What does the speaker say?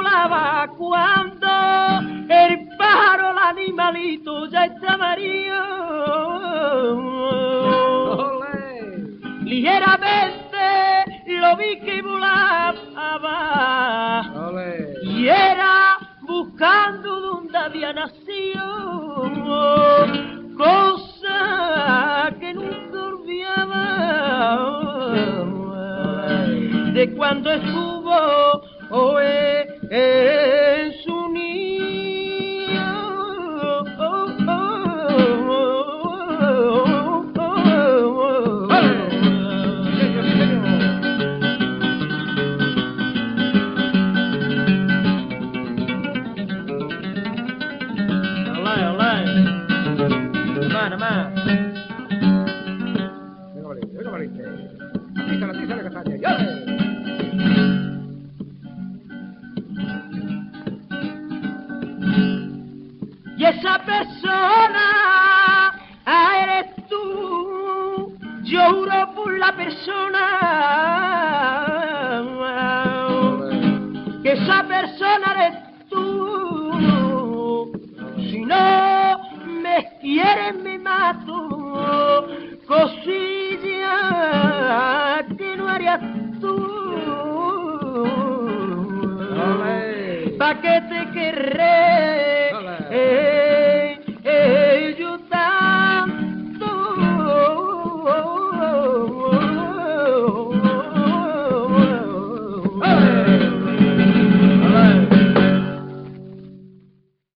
volaba cuando el pájaro, el animalito ya está amarillo. Ligeramente lo vi que volaba. Ole. Y era buscando donde había nacido, cosa que nunca olvidaba de cuando estuvo en su nido. Venga, valiente. Atízale, castaña. ¡Y ole! Y esa persona eres tú, yo juro por la persona, que esa persona eres tú. Si no me quieres me mato, cosilla que no harías tú. Ole. ¿Pa' qué te querré? Ole.